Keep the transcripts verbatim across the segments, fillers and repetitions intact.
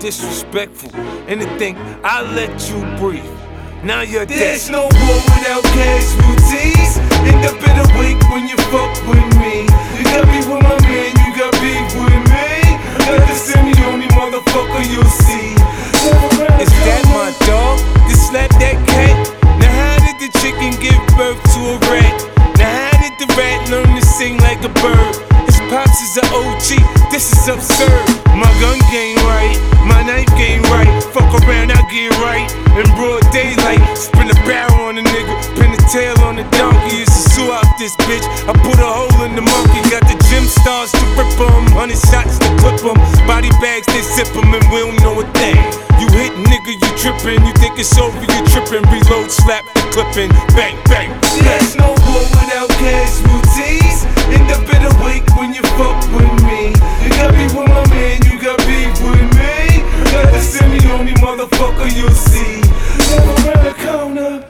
disrespectful, and to think I let you breathe. Now you're dead. There's no war without casualties. End up in a wake when you fuck with me. You got beef with my man, you got beef with me. Got the semi-only motherfucker you'll see. Is that my dog? Just slap that cat? Now how did the chicken give birth to a rat? Now how did the rat learn to sing like a bird? His pops is an O G, this is absurd. My gun game right, my knife game right. Fuck around, I get right. In broad daylight, spin a barrel on a nigga, pin the tail on the donkey. It's a sue out this bitch. I put a hole in the monkey. Got the gym stars to rip 'em, hundred shots to clip 'em. Body bags, they zip 'em, and we don't know a thing. You hit nigga, you trippin'. You think it's over, you trippin'. Reload, slap the clippin', bang, bang. There's no war without casualties. End up in a wake when you fuck with me. You got beef with my man, you got beef with me. Got the semi-only motherfucker you'll see. Never around the corner.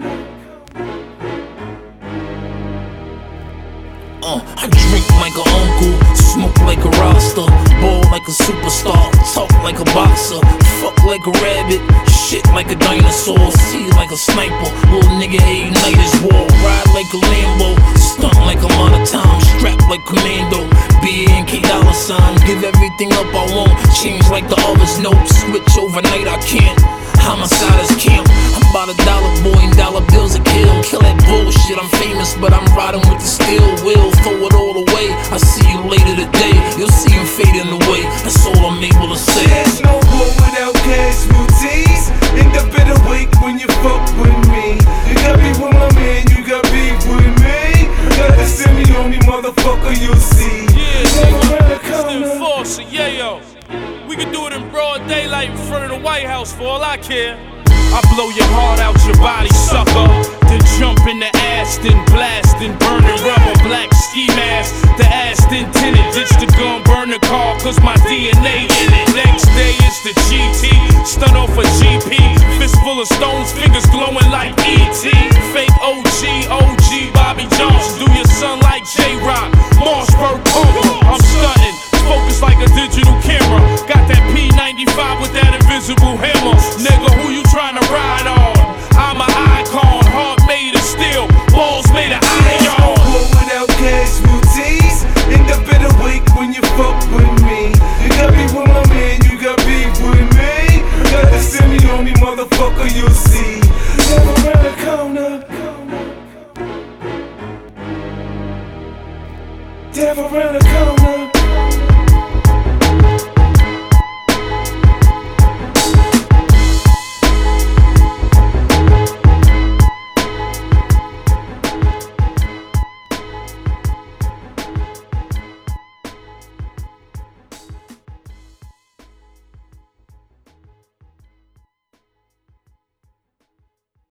Uh, I drink like an uncle, smoke like a roster, ball like a superstar, talk like a boxer, fuck like a rabbit, shit like a dinosaur, see like a sniper, little nigga ain't night is war, ride like a Lambo, stunt like I'm on a time, strapped like commando, B A N K dollar sign, give everything up I want, change like the others, no switch overnight I can't. Homicide is camp. I'm about a dollar boy and dollar bills a kill. Kill that bullshit, I'm famous, but I'm riding with the steel wheel. Throw it all away. I see you later today. You'll see him fading away. That's all I'm able to say. There's no war without casualties. End up in a wake when you fuck with me. You got beef with my man, you got beef with me. Got the semi-only motherfucker you'll see. Yeah, nigga, it's the enforcer, yeah, yo. We can do it in broad daylight in front of the White House for all I care. I blow your heart out your body, sucker. Then jump in the Aston, blasting, burning rubber, black ski mask. The Aston tinted, ditch the gun, burn the car, cause my D N A in it. Next day it's the G T, stun off a G P. Fist full of stones, fingers glowing like E T. Fake O G, O G, Bobby Jones. Do your son like J-Rock, Mossberg Congo. I'm stunting, focused like a digital